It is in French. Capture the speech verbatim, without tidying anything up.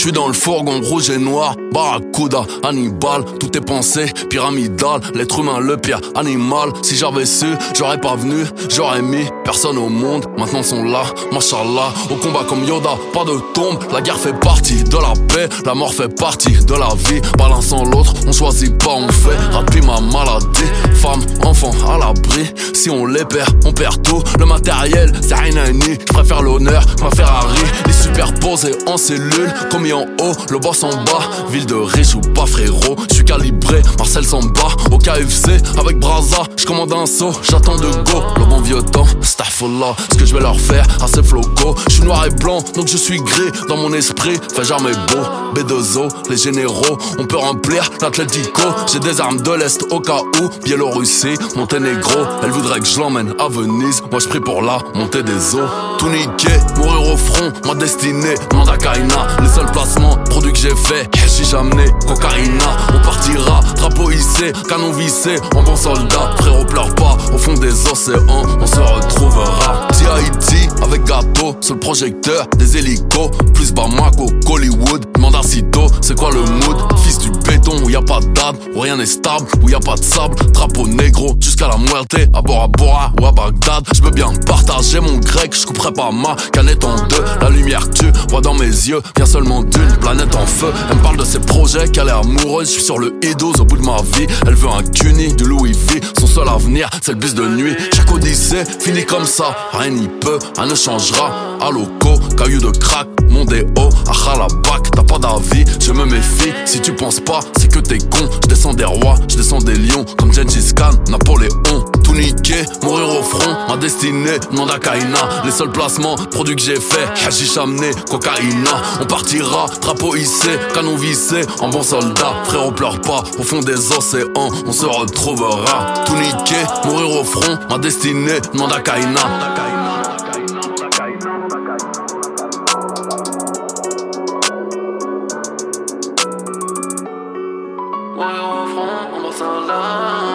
suis dans le fourgon rouge et noir, Barracuda, Hannibal, tout est pensé, pyramidal, l'être humain le pire animal. Si j'avais su, j'aurais pas venu, j'aurais mis personne au monde, maintenant sont là, machallah, au combat comme Yoda, pas de tombe, la guerre fait partie de la paix, la mort fait partie de la vie, pas l'un sans l'autre, on choisit pas, on fait, rapide ma maladie, femme, enfant, à l'abri, si on les perd, on perd tout, le matériel, c'est rien à ni, je préfère l'honneur que ma Ferrari, les superposés en cellule, commis en haut, le boss en bas, ville de riche ou pas frérot, je suis calibré, Marcel s'en bat, au K F C, avec Braza, je commande un saut, j'attends de go, le bon vieux temps, Staffala, ce que je vais leur faire, assez floco, je suis noir et blanc, donc je suis gris, dans mon esprit, fais jamais beau, B deux O, les généraux, on peut remplir l'Atlético, j'ai des armes de l'Est au cas où, Biélorussie, Monténégro, elle voudrait que je l'emmène à Venise, moi je prie pour la montée des eaux, tout niqué, mourir au front, ma destinée, Mandakaina, les seuls placements, produits que j'ai fait, j'ai jamais cocaïna, on partira, drapeau hissé, canon vissé, en bon soldat, frérot pleure pas, au fond des océans, on se retrouvera, T I T avec gâteau, sur le projecteur, des hélicos, plus Bamako, Hollywood, demande à Cito, c'est quoi le mood, fils du béton, où y a pas d'âme, où rien n'est stable, où y a pas de sable, drapeau négro, jusqu'à la muerte, à Bora Bora ou à Bagdad, je veux bien partager mon grec, je couperai pas ma canette en deux, la lumière que tu vois dans mes yeux, vient seulement d'une planète en feu, elle me parle de ses projets, qu'elle est amoureuse, je suis sur le hidose au bout de ma vie, elle veut un cuni, du Louis V, son seul avenir, c'est le bus de nuit, chaque odyssée finit comme ça, rien n'y peut, rien ne changera, à loco, caillou de crack, mon déo, à Khalabak, t'as pas d'avis, je me méfie, si tu penses pas, c'est que t'es con, je descends des rois, je descends des lions, comme Gengis Khan, Napoléon, tout niqué, mourir au front, ma destinée, Mandakaina, les seuls placements, produits que j'ai fait, hashish amené, cocaïna, on partira, drapeau hissé, canon vissé, en bon soldat, frérot pleure pas, au fond des océans, on se retrouvera, tout niqué, mourir au front, ma destinée, Mandakaina. Mourir au front, en bon soldat.